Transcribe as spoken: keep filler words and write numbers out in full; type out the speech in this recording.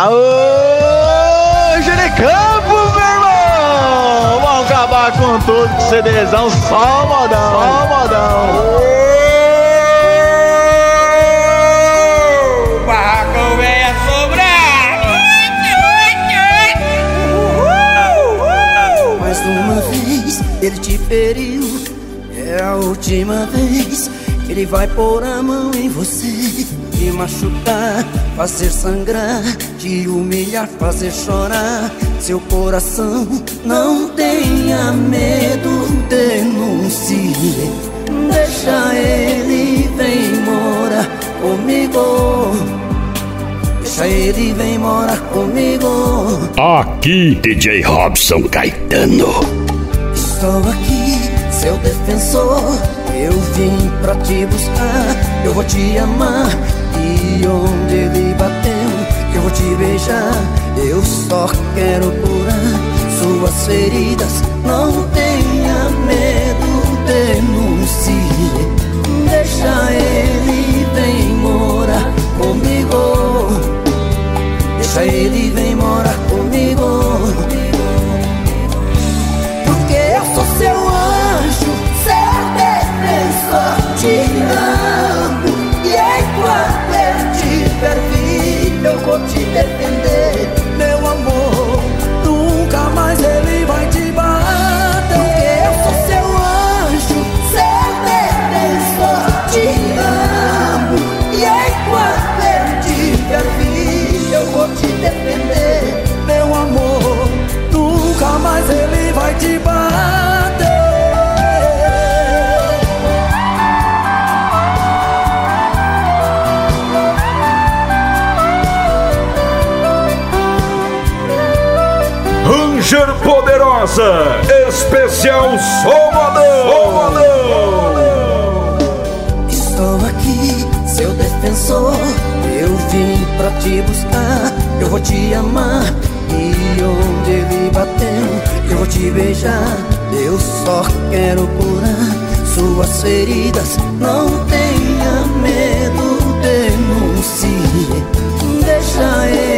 Aô, Jericampo, meu irmão! Vamos acabar com tudo, com CDzão, só modão, só modão. O barracão vem a sobrar. Mais uma vez ele te feriu, é a última vez que ele vai pôr a mão em você, te machucar, fazer sangrar, te humilhar, fazer chorar seu coração. Não tenha medo, denuncie, deixa ele, vem morar comigo. Deixa ele, vem morar comigo. Aqui, D J Robson Caetano. Estou aqui, seu defensor. Eu vim pra te buscar, eu vou te amar. E onde ele bateu, eu vou te beijar. Eu só quero curar suas feridas. Não tenha medo, denuncie, deixa ele, vem morar comigo. Deixa ele, vem morar comigo. Porque eu sou seu anjo, seu defensor, te amo. E enquanto eu tiver vida, eu vou te defender, meu amor. Nunca mais ele vai te bater. Porque eu sou seu anjo, seu defensor, te amo. E enquanto eu tiver vida, eu vou te defender, meu amor. Nunca mais ele vai te bater. Ranger Poderosa, especial Somadão. Estou aqui, seu defensor. Eu vim pra te buscar, eu vou te amar. E onde ele bateu, eu vou te beijar. Eu só quero curar suas feridas. Não tenha medo, denuncie, deixa ele,